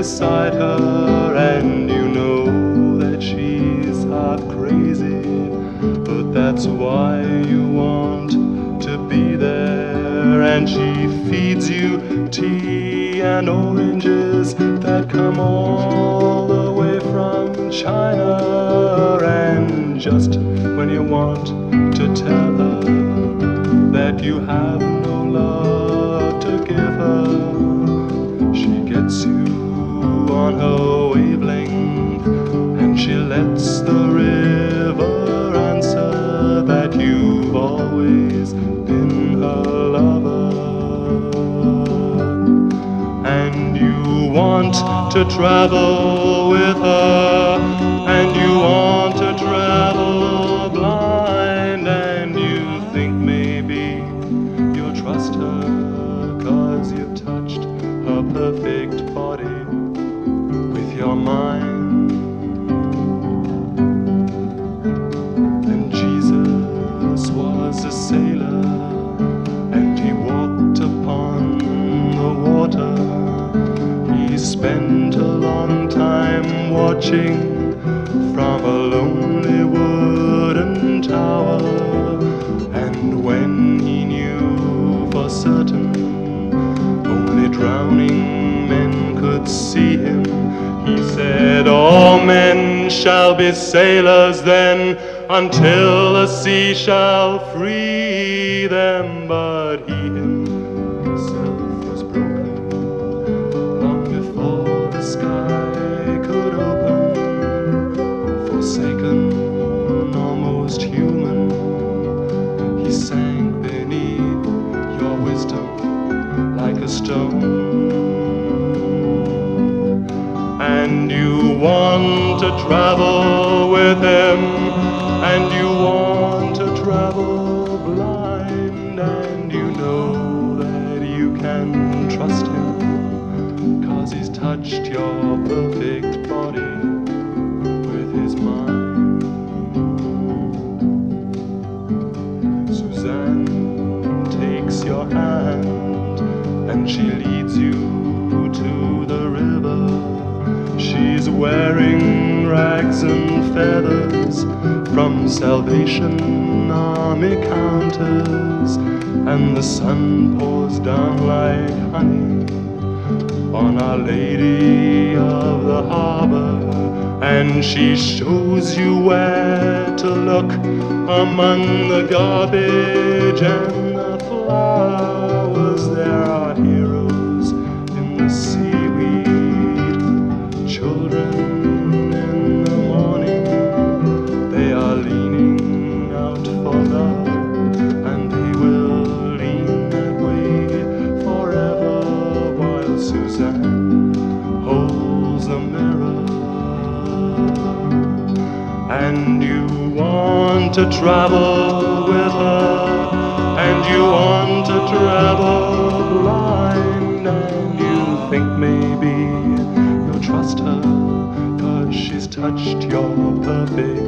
beside her, and you know that she's half crazy, but that's why you want to be there. And she feeds you tea and oranges that come all the way from China. And just when you want to tell her that you have no love to give her, she gets you on her wavelength, and she lets the river answer that you've always been her lover. And you want to travel with her, and you want to travel blind, and you think maybe you'll trust her, 'cause you've touched her perfect body with your mind. And Jesus was a sailor, and he walked upon the water. He spent a long time watching from a lonely wooden tower. And when he knew for certain only drowning men could see him, he said, all men shall be sailors then, until the sea shall free them. But he himself was broken long before the sky could open. Forsaken, almost human, he sank beneath your wisdom like a stone. And you want to travel with him, and you want to travel blind, and you know that you can trust him, 'cause he's touched your perfect body with his mind. Suzanne takes your hand, and she leads you to the river. She's wearing rags and feathers from Salvation Army counters, and the sun pours down like honey on Our Lady of the Harbor. And she shows you where to look among the garbage and the flowers. There are heroes in the seaweed, children in the morning. They are leaning out for love, and they will lean that way forever, while Suzanne holds the mirror. And you want to travel with her, and you want to travel blind, and you think maybe you'll trust her, 'cause she's touched your perfect